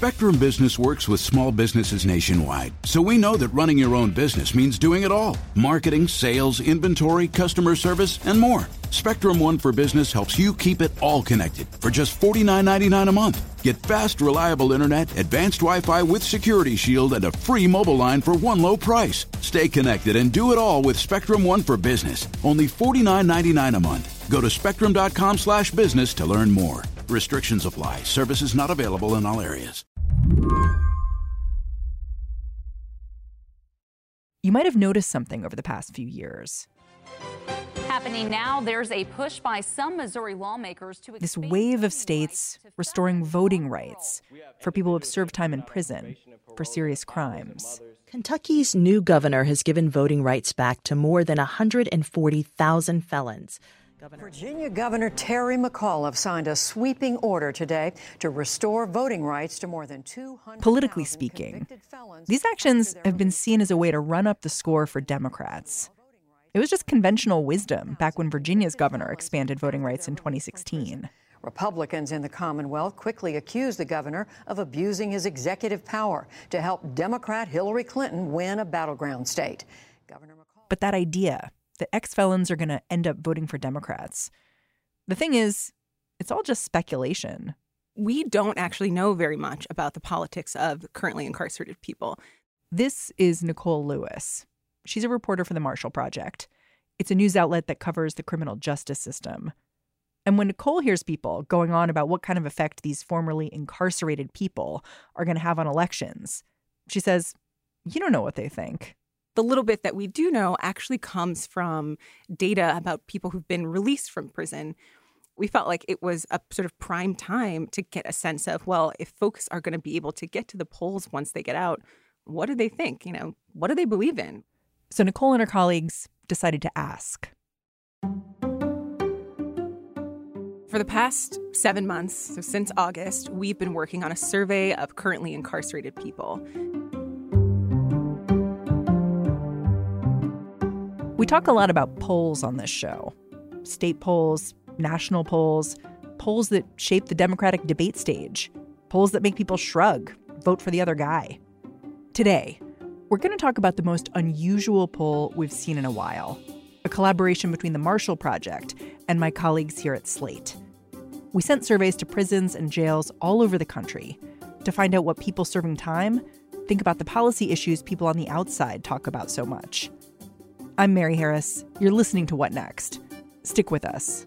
Spectrum Business works with small businesses nationwide, so we know that running your own business means doing it all. Marketing, sales, inventory, customer service, and more. Spectrum One for Business helps you keep it all connected for just $49.99 a month. Get fast, reliable internet, advanced Wi-Fi with Security Shield, and a free mobile line for one low price. Stay connected and do it all with Spectrum One for Business. Only $49.99 a month. Go to spectrum.com/business to learn more. Restrictions apply. Services not available in all areas. You might have noticed something over the past few years. Happening now, there's a push by some Missouri lawmakers to this wave of states restoring voting rights for people who have served time in prison for serious crimes. Kentucky's new governor has given voting rights back to more than 140,000 felons. Virginia Governor Terry McAuliffe signed a sweeping order today to restore voting rights to more than 200,000 Politically speaking, these actions have been seen as a way to run up the score for Democrats. It was just conventional wisdom back when Virginia's governor expanded voting rights in 2016. Republicans in the Commonwealth quickly accused the governor of abusing his executive power to help Democrat Hillary Clinton win a battleground state. But that idea that ex-felons are going to end up voting for Democrats, the thing is, it's all just speculation. We don't actually know very much about the politics of currently incarcerated people. This is Nicole Lewis. She's a reporter for the Marshall Project. It's a news outlet that covers the criminal justice system. And when Nicole hears people going on about what kind of effect these formerly incarcerated people are going to have on elections, she says, you don't know what they think. The little bit that we do know actually comes from data about people who've been released from prison. We felt like it was a sort of prime time to get a sense of, well, if folks are going to be able to get to the polls once they get out, what do they think? You know, what do they believe in? So Nicole and her colleagues decided to ask. For the past 7 months, so since August, we've been working on a survey of currently incarcerated people. We talk a lot about polls on this show. State polls, national polls, polls that shape the Democratic debate stage, polls that make people shrug, vote for the other guy. Today, we're going to talk about the most unusual poll we've seen in a while, a collaboration between the Marshall Project and my colleagues here at Slate. We sent surveys to prisons and jails all over the country to find out what people serving time think about the policy issues people on the outside talk about so much. I'm Mary Harris. You're listening to What Next? Stick with us.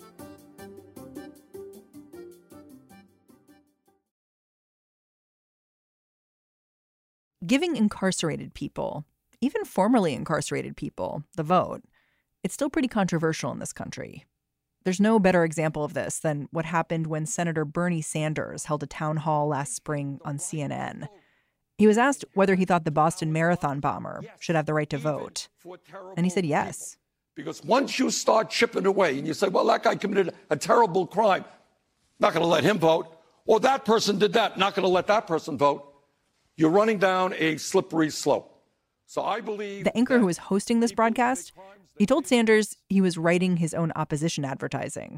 Giving incarcerated people, even formerly incarcerated people, the vote, it's still pretty controversial in this country. There's no better example of this than what happened when Senator Bernie Sanders held a town hall last spring on CNN. He was asked whether he thought the Boston Marathon bomber should have the right to vote. And he said yes. Because once you start chipping away and you say, well, that guy committed a terrible crime, not going to let him vote. Or that person did that, not going to let that person vote. You're running down a slippery slope. So I believe the anchor who was hosting this broadcast, he told Sanders he was writing his own opposition advertising.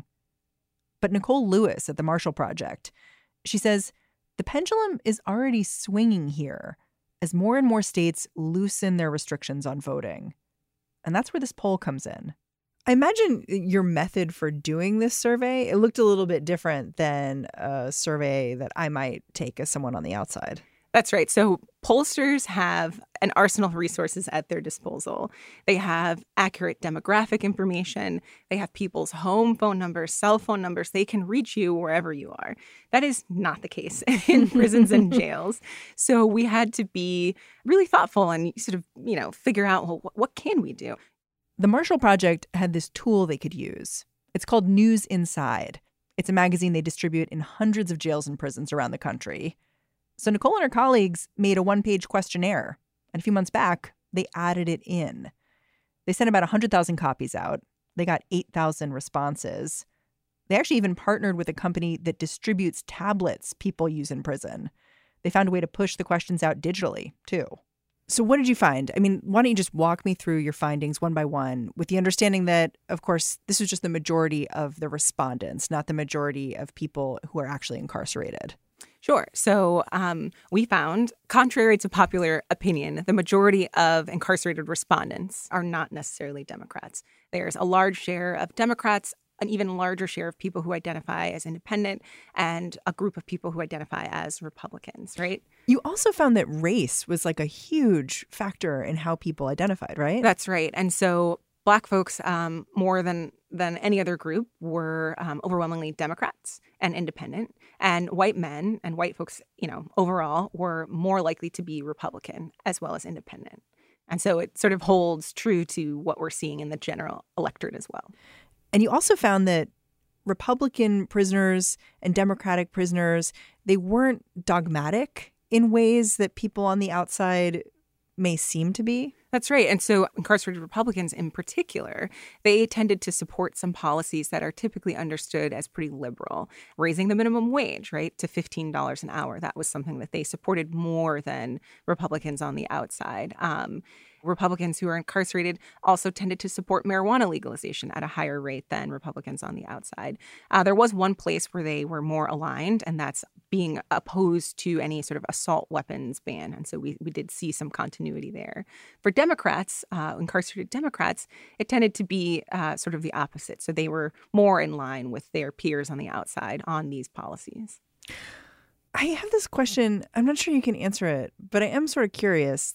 But Nicole Lewis at the Marshall Project, she says the pendulum is already swinging here as more and more states loosen their restrictions on voting. And that's where this poll comes in. I imagine your method for doing this survey, it looked a little bit different than a survey that I might take as someone on the outside. That's right. So pollsters have an arsenal of resources at their disposal. They have accurate demographic information. They have people's home phone numbers, cell phone numbers. They can reach you wherever you are. That is not the case in prisons and jails. So we had to be really thoughtful and sort of, figure out, well, what can we do? The Marshall Project had this tool they could use. It's called News Inside. It's a magazine they distribute in hundreds of jails and prisons around the country. So Nicole and her colleagues made a one-page questionnaire, and a few months back, they added it in. They sent about 100,000 copies out. They got 8,000 responses. They actually even partnered with a company that distributes tablets people use in prison. They found a way to push the questions out digitally, too. So what did you find? I mean, why don't you just walk me through your findings one by one with the understanding that, of course, this was just the majority of the respondents, not the majority of people who are actually incarcerated. Sure. So we found, contrary to popular opinion, the majority of incarcerated respondents are not necessarily Democrats. There's a large share of Democrats, an even larger share of people who identify as independent, and a group of people who identify as Republicans, right? You also found that race was like a huge factor in how people identified, right? That's right. And so Black folks, more than any other group, were overwhelmingly Democrats and independent. And white men and white folks, overall, were more likely to be Republican as well as independent. And so it sort of holds true to what we're seeing in the general electorate as well. And you also found that Republican prisoners and Democratic prisoners, they weren't dogmatic in ways that people on the outside may seem to be. That's right. And so incarcerated Republicans in particular, they tended to support some policies that are typically understood as pretty liberal. Raising the minimum wage, right, to $15 an hour. That was something that they supported more than Republicans on the outside. Republicans who are incarcerated also tended to support marijuana legalization at a higher rate than Republicans on the outside. There was one place where they were more aligned, and that's being opposed to any sort of assault weapons ban. And so we did see some continuity there. For Democrats, incarcerated Democrats, it tended to be sort of the opposite. So they were more in line with their peers on the outside on these policies. I have this question. I'm not sure you can answer it, but I am sort of curious.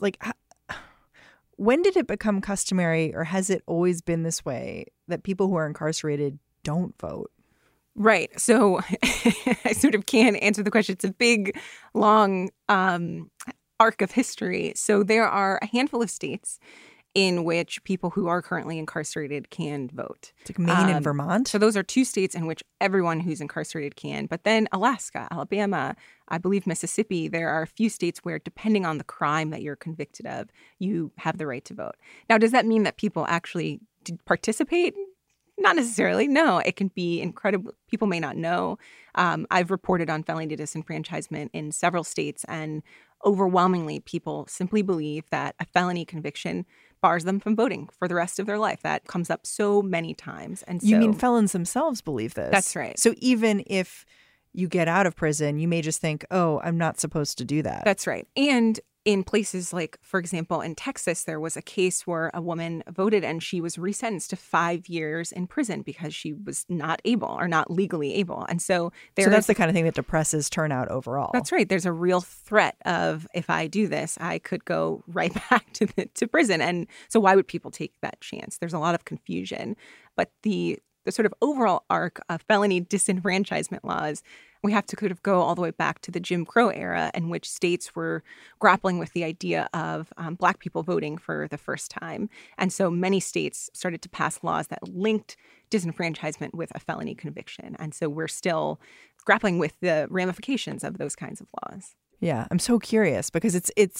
When did it become customary, or has it always been this way, that people who are incarcerated don't vote? Right. So I sort of can't answer the question. It's a big, long arc of history. So there are a handful of states in which people who are currently incarcerated can vote. It's like Maine and Vermont. So those are two states in which everyone who's incarcerated can. But then Alaska, Alabama, I believe Mississippi, there are a few states where, depending on the crime that you're convicted of, you have the right to vote. Now, does that mean that people actually participate? Not necessarily. No, it can be incredible. People may not know. I've reported on felony disenfranchisement in several states, and overwhelmingly, people simply believe that a felony conviction bars them from voting for the rest of their life. That comes up so many times. And so, you mean felons themselves believe this? That's right. So even if you get out of prison, you may just think, oh, I'm not supposed to do that. That's right. And in places like, for example, in Texas, there was a case where a woman voted and she was resentenced to 5 years in prison because she was not able or not legally able. And so that's the kind of thing that depresses turnout overall. That's right. There's a real threat of, if I do this, I could go right back to prison. And so why would people take that chance? There's a lot of confusion. But the sort of overall arc of felony disenfranchisement laws, we have to kind of go all the way back to the Jim Crow era, in which states were grappling with the idea of Black people voting for the first time. And so many states started to pass laws that linked disenfranchisement with a felony conviction. And so we're still grappling with the ramifications of those kinds of laws. Yeah, I'm so curious because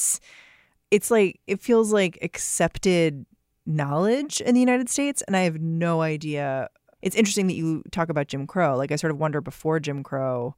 it's like, it feels like accepted knowledge in the United States, and I have no idea. It's interesting that you talk about Jim Crow. Like, I sort of wonder, before Jim Crow,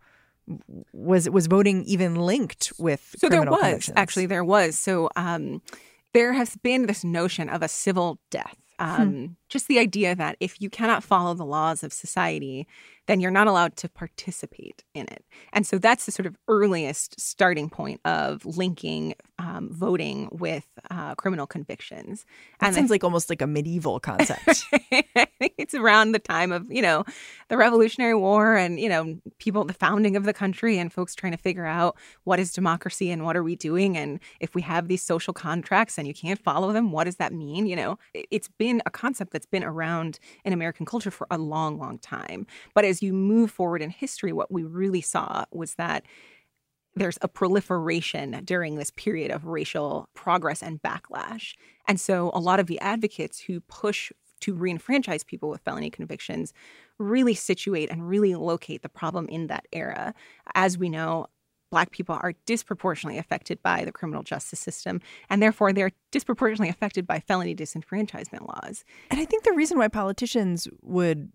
was voting even linked with criminal convictions? Actually, there was. So there has been this notion of a civil death. Just the idea that if you cannot follow the laws of society, then you're not allowed to participate in it. And so that's the sort of earliest starting point of linking voting with criminal convictions. That sounds like almost like a medieval concept. I think it's around the time of, the Revolutionary War and, the founding of the country and folks trying to figure out what is democracy and what are we doing? And if we have these social contracts and you can't follow them, what does that mean? It's been a concept that's been around in American culture for a long, long time. But as you move forward in history, what we really saw was that there's a proliferation during this period of racial progress and backlash. And so a lot of the advocates who push to reenfranchise people with felony convictions really situate and really locate the problem in that era. As we know, Black people are disproportionately affected by the criminal justice system, and therefore they're disproportionately affected by felony disenfranchisement laws. And I think the reason why politicians would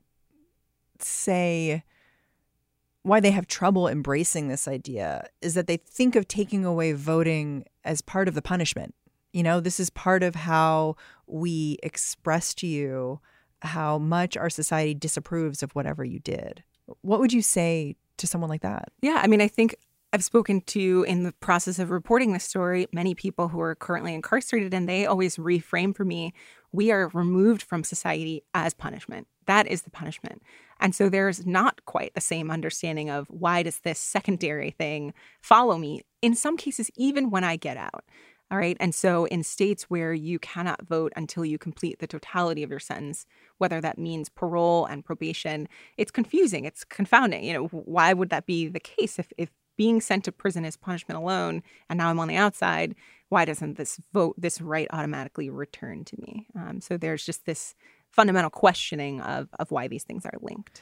say why they have trouble embracing this idea is that they think of taking away voting as part of the punishment. This is part of how we express to you how much our society disapproves of whatever you did. What would you say to someone like that? Yeah, I mean, I think I've spoken to, in the process of reporting this story, many people who are currently incarcerated, and they always reframe for me, we are removed from society as punishment. That is the punishment. And so there's not quite the same understanding of why does this secondary thing follow me, in some cases, even when I get out. All right. And so in states where you cannot vote until you complete the totality of your sentence, whether that means parole and probation, it's confusing. It's confounding. Why would that be the case if being sent to prison is punishment alone, and now I'm on the outside? Why doesn't this right automatically return to me? So there's just this fundamental questioning of why these things are linked.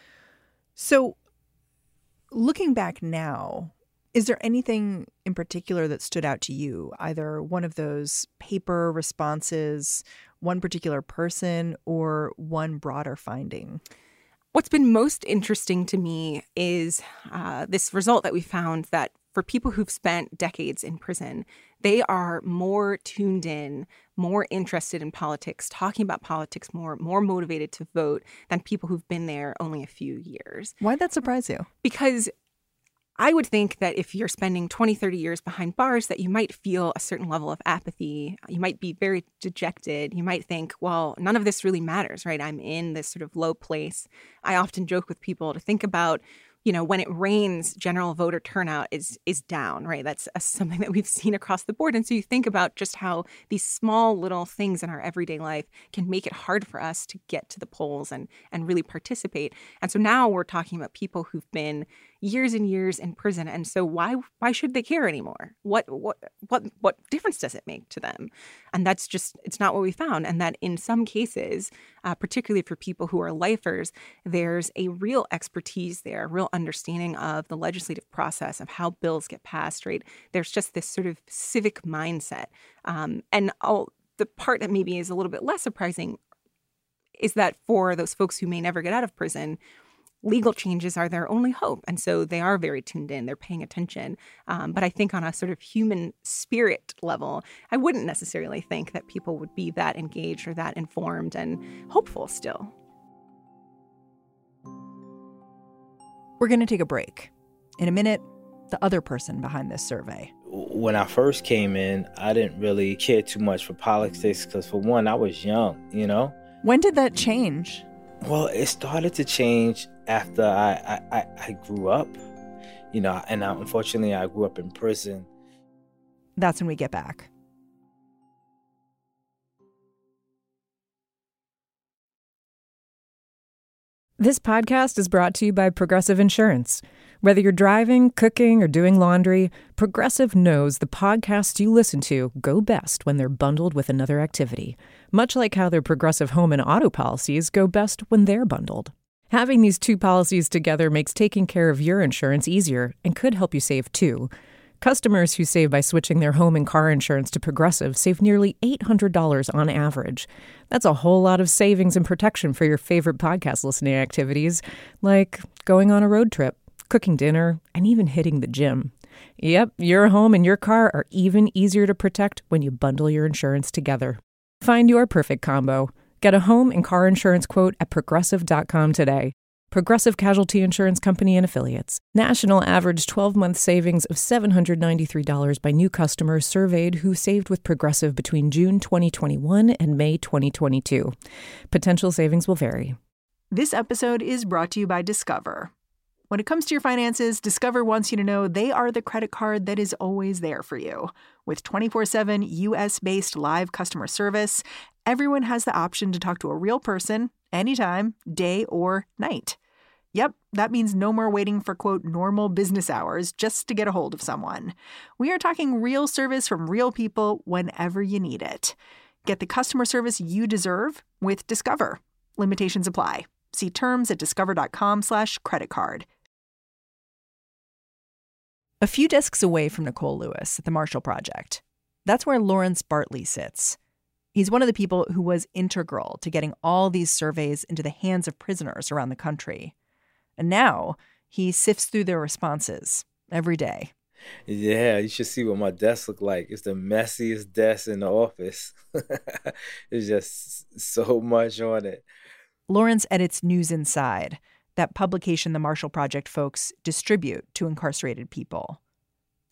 So looking back now, is there anything in particular that stood out to you, either one of those paper responses, one particular person, or one broader finding? What's been most interesting to me is this result that we found that for people who've spent decades in prison, they are more tuned in, more interested in politics, talking about politics more motivated to vote than people who've been there only a few years. Why'd that surprise you? Because I would think that if you're spending 20, 30 years behind bars, that you might feel a certain level of apathy. You might be very dejected. You might think, well, none of this really matters, right? I'm in this sort of low place. I often joke with people to think about, when it rains, general voter turnout is down, right? That's something that we've seen across the board. And so you think about just how these small little things in our everyday life can make it hard for us to get to the polls and really participate. And so now we're talking about people who've been years and years in prison. And so why should they care anymore? What difference does it make to them? And that's just, it's not what we found. And that in some cases, particularly for people who are lifers, there's a real expertise there, a real understanding of the legislative process, of how bills get passed, right? There's just this sort of civic mindset. The part that maybe is a little bit less surprising is that for those folks who may never get out of prison, legal changes are their only hope. And so they are very tuned in. They're paying attention. But I think on a sort of human spirit level, I wouldn't necessarily think that people would be that engaged or that informed and hopeful still. We're going to take a break. In a minute, the other person behind this survey. When I first came in, I didn't really care too much for politics because, for one, I was young, When did that change? Well, it started to change after I grew up, and unfortunately I grew up in prison. That's when we get back. This podcast is brought to you by Progressive Insurance. Whether you're driving, cooking, or doing laundry, Progressive knows the podcasts you listen to go best when they're bundled with another activity, much like how their Progressive home and auto policies go best when they're bundled. Having these two policies together makes taking care of your insurance easier and could help you save too. Customers who save by switching their home and car insurance to Progressive save nearly $800 on average. That's a whole lot of savings and protection for your favorite podcast listening activities, like going on a road trip, cooking dinner, and even hitting the gym. Yep, your home and your car are even easier to protect when you bundle your insurance together. Find your perfect combo. Get a home and car insurance quote at Progressive.com today. Progressive Casualty Insurance Company and Affiliates. National average 12-month savings of $793 by new customers surveyed who saved with Progressive between June 2021 and May 2022. Potential savings will vary. This episode is brought to you by Discover. When it comes to your finances, Discover wants you to know they are the credit card that is always there for you. With 24/7 U.S.-based live customer service, everyone has the option to talk to a real person anytime, day or night. Yep, that means no more waiting for, quote, normal business hours just to get a hold of someone. We are talking real service from real people whenever you need it. Get the customer service you deserve with Discover. Limitations apply. See terms at discover.com/creditcard. A few desks away from Nicole Lewis at the Marshall Project, that's where Lawrence Bartley sits. He's one of the people who was integral to getting all these surveys into the hands of prisoners around the country. And now he sifts through their responses every day. Yeah, you should see what my desk look like. It's the messiest desk in the office. There's just so much on it. Lawrence edits News Inside, that publication the Marshall Project folks distribute to incarcerated people.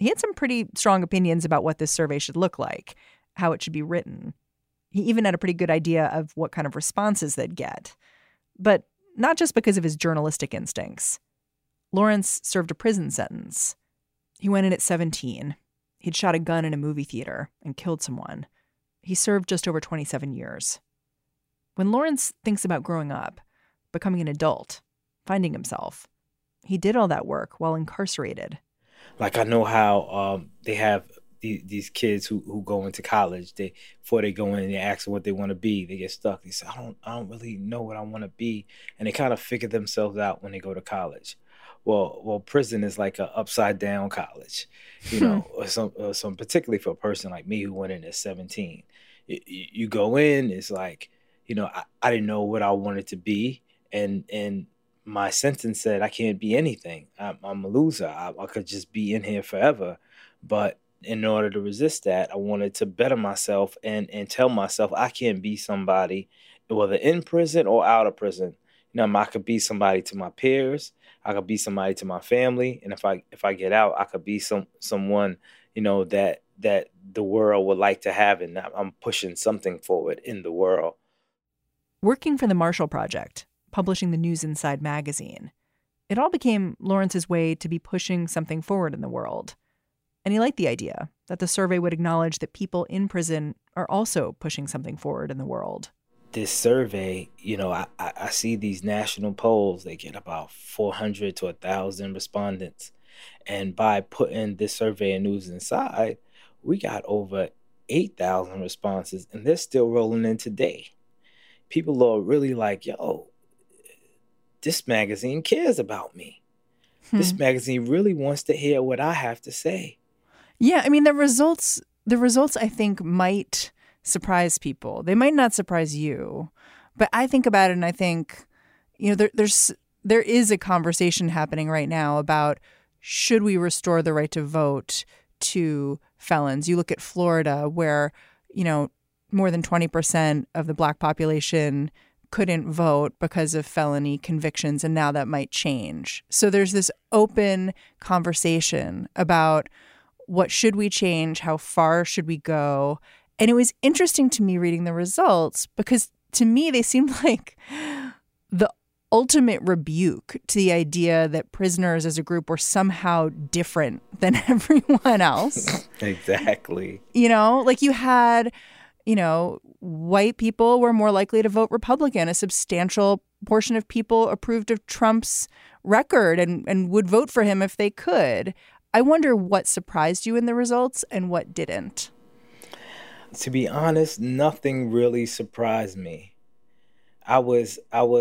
He had some pretty strong opinions about what this survey should look like, how it should be written. He even had a pretty good idea of what kind of responses they'd get. But not just because of his journalistic instincts. Lawrence served a prison sentence. He went in at 17. He'd shot a gun in a movie theater and killed someone. He served just over 27 years. When Lawrence thinks about growing up, becoming an adult, finding himself, he did all that work while incarcerated. Like, I know how they have these kids who go into college. Before they go in, they ask them what they want to be. They get stuck. They say, I don't really know what I want to be. And they kind of figure themselves out when they go to college. Well, prison is like an upside down college, you know, or some particularly for a person like me who went in at 17. You go in, it's like, you know, I didn't know what I wanted to be. And my sentence said I can't be anything. I'm a loser. I could just be in here forever. But in order to resist that, I wanted to better myself and tell myself I can't be somebody, whether in prison or out of prison. You know, I could be somebody to my peers. I could be somebody to my family. And if I get out, I could be someone, you know, that the world would like to have. And I'm pushing something forward in the world. Working for the Marshall Project, publishing the News Inside magazine, it all became Lawrence's way to be pushing something forward in the world. And he liked the idea that the survey would acknowledge that people in prison are also pushing something forward in the world. This survey, you know, I see these national polls, they get about 400 to 1,000 respondents. And by putting this survey in News Inside, we got over 8,000 responses, and they're still rolling in today. People are really like, yo, this magazine cares about me. This magazine really wants to hear what I have to say. Yeah, I mean, the results, I think, might surprise people. They might not surprise you, but I think about it and I think, you know, there is a conversation happening right now about should we restore the right to vote to felons? You look at Florida where, you know, more than 20% of the Black population couldn't vote because of felony convictions, and now that might change. So there's this open conversation about what should we change, how far should we go? And it was interesting to me reading the results because to me they seemed like the ultimate rebuke to the idea that prisoners as a group were somehow different than everyone else. Exactly. You know, like you had, you know, white people were more likely to vote Republican. A substantial portion of people approved of Trump's record and would vote for him if they could. I wonder what surprised you in the results and what didn't. To be honest, nothing really surprised me. I was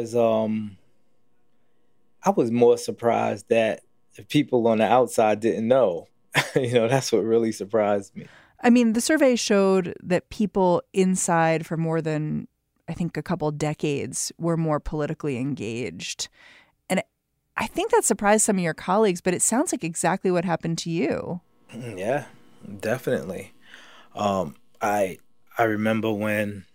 more surprised that the people on the outside didn't know. You know, that's what really surprised me. I mean, the survey showed that people inside for more than, I think, a couple decades were more politically engaged. And I think that surprised some of your colleagues, but it sounds like exactly what happened to you. Yeah, definitely. I remember when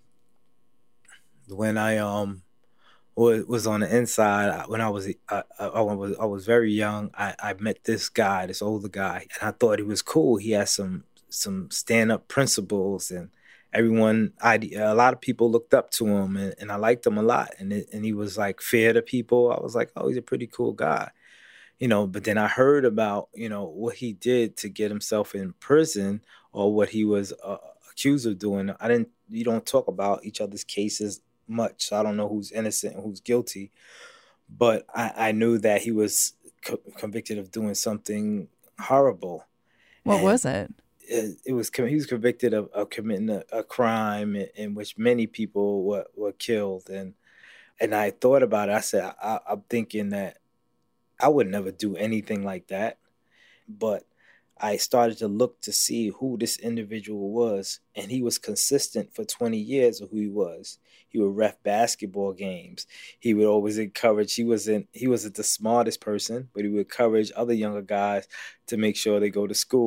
I was on the inside, when I was very young, I met this guy, this older guy, and I thought he was cool. He had some stand-up principles, and a lot of people looked up to him, and I liked him a lot. And he was like fair to people. I was like, oh, he's a pretty cool guy, you know. But then I heard about, you know, what he did to get himself in prison, or what he was accused of doing. You don't talk about each other's cases much, so I don't know who's innocent and who's guilty. But I knew that he was convicted of doing something horrible. What was it? He was convicted of committing a crime in which many people were killed. And I thought about it. I said, I'm thinking that I would never do anything like that. But I started to look to see who this individual was, and he was consistent for 20 years of who he was. He would ref basketball games. He would always encourage. He wasn't the smartest person, but he would encourage other younger guys to make sure they go to school.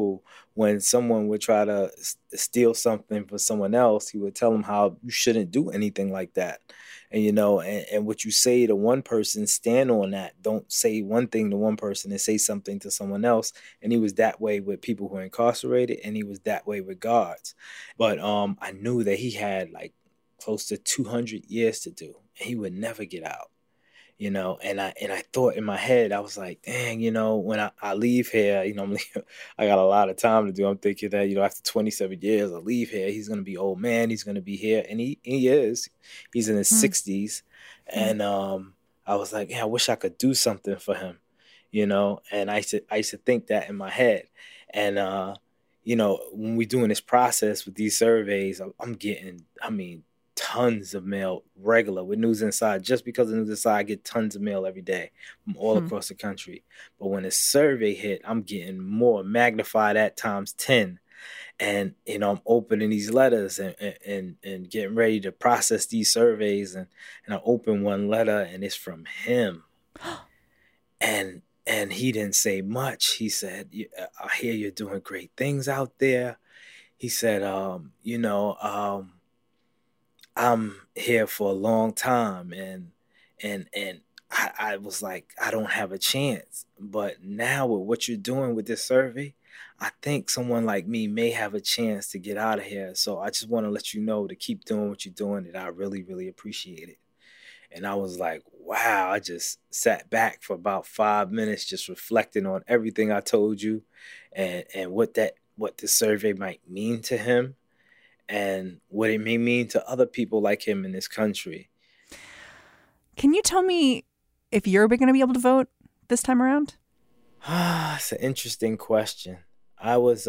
when someone would try to steal something for someone else, he would tell them how you shouldn't do anything like that. And, you know, and what you say to one person, stand on that. Don't say one thing to one person and say something to someone else. And he was that way with people who are incarcerated, and he was that way with guards. But I knew that he had like close to 200 years to do, and he would never get out. You know, and I thought in my head, I was like, dang, you know, when I leave here, you know, I got a lot of time to do. I'm thinking that, you know, after 27 years, I leave here, he's going to be old man. He's going to be here. And he is. He's in his 60s. And I was like, yeah, I wish I could do something for him, you know. And I used to think that in my head. And, you know, when we're doing this process with these surveys, I'm getting, tons of mail regular with News Inside. Just because of News Inside, I get tons of mail every day from all across the country. But when a survey hit, I'm getting more, magnified at times 10. And, you know, I'm opening these letters and getting ready to process these surveys. And I open one letter, and it's from him. And he didn't say much. He said, I hear you're doing great things out there. He said, you know, I'm here for a long time, and I was like, I don't have a chance. But now with what you're doing with this survey, I think someone like me may have a chance to get out of here. So I just want to let you know to keep doing what you're doing, that I really, really appreciate it. And I was like, wow, I just sat back for about 5 minutes just reflecting on everything I told you and what the survey might mean to him. And what it may mean to other people like him in this country. Can you tell me if you're going to be able to vote this time around? It's an interesting question. I was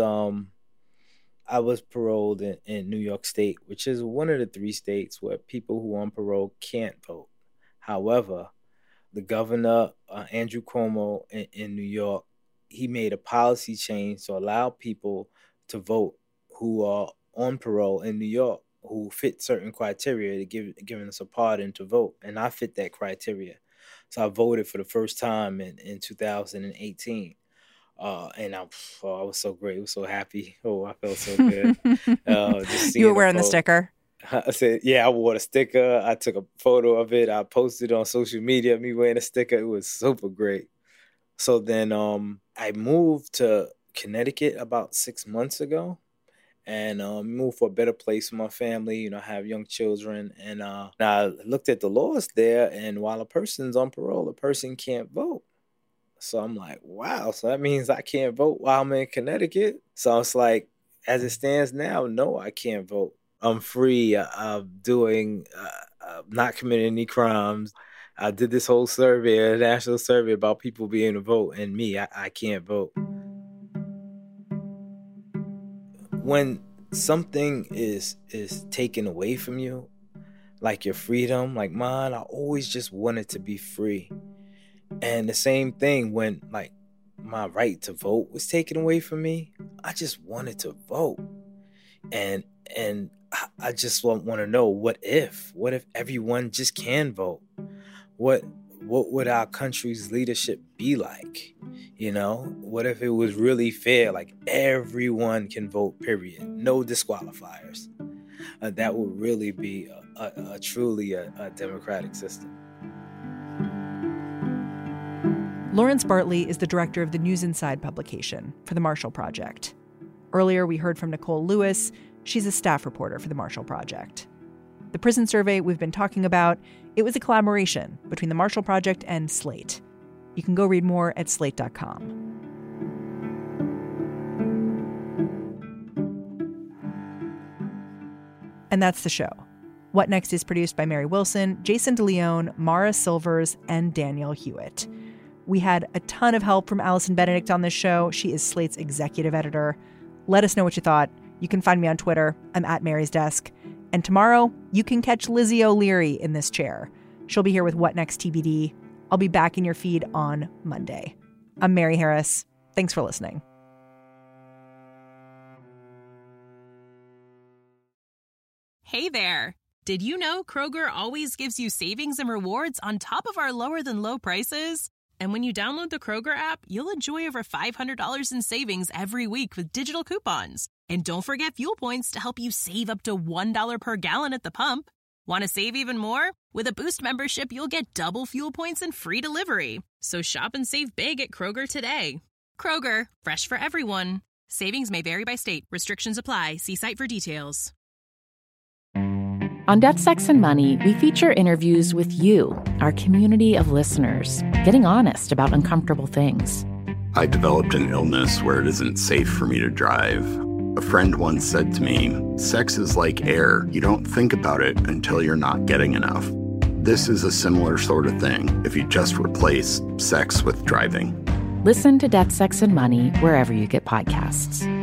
paroled in New York State, which is one of the 3 states where people who are on parole can't vote. However, the governor, Andrew Cuomo in New York, he made a policy change to allow people to vote who are on parole in New York, who fit certain criteria to giving us a pardon to vote. And I fit that criteria. So I voted for the first time in 2018. And I was so great. I was so happy. Oh, I felt so good. You were wearing the sticker? I said, yeah, I wore the sticker. I took a photo of it. I posted on social media, me wearing the sticker. It was super great. So then I moved to Connecticut about 6 months ago. And moved for a better place for my family. You know, I have young children. And I looked at the laws there, and while a person's on parole, a person can't vote. So I'm like, wow, so that means I can't vote while I'm in Connecticut? So it's like, as it stands now, no, I can't vote. I'm free. I'm doing, not committing any crimes. I did this whole survey, a national survey about people being able to vote, and me, I can't vote. When something is taken away from you, like your freedom, like mine, I always just wanted to be free. And the same thing when like my right to vote was taken away from me, I just wanted to vote. And I just want to know, what if everyone just can vote? What would our country's leadership be like? You know, what if it was really fair? Like everyone can vote, period. No disqualifiers. That would really be a truly democratic system. Lawrence Bartley is the director of the News Inside publication for the Marshall Project. Earlier, we heard from Nicole Lewis. She's a staff reporter for the Marshall Project. The prison survey we've been talking about, it was a collaboration between the Marshall Project and Slate. You can go read more at slate.com. And that's the show. What Next is produced by Mary Wilson, Jason DeLeon, Mara Silvers, and Daniel Hewitt. We had a ton of help from Allison Benedict on this show. She is Slate's executive editor. Let us know what you thought. You can find me on Twitter. I'm at Mary's Desk. And tomorrow, you can catch Lizzie O'Leary in this chair. She'll be here with What Next TBD. I'll be back in your feed on Monday. I'm Mary Harris. Thanks for listening. Hey there. Did you know Kroger always gives you savings and rewards on top of our lower than low prices? And when you download the Kroger app, you'll enjoy over $500 in savings every week with digital coupons. And don't forget fuel points to help you save up to $1 per gallon at the pump. Want to save even more? With a Boost membership, you'll get double fuel points and free delivery. So shop and save big at Kroger today. Kroger, fresh for everyone. Savings may vary by state. Restrictions apply. See site for details. On Death, Sex, and Money, we feature interviews with you, our community of listeners, getting honest about uncomfortable things. I developed an illness where it isn't safe for me to drive. A friend once said to me, sex is like air. You don't think about it until you're not getting enough. This is a similar sort of thing if you just replace sex with driving. Listen to Death, Sex, and Money wherever you get podcasts.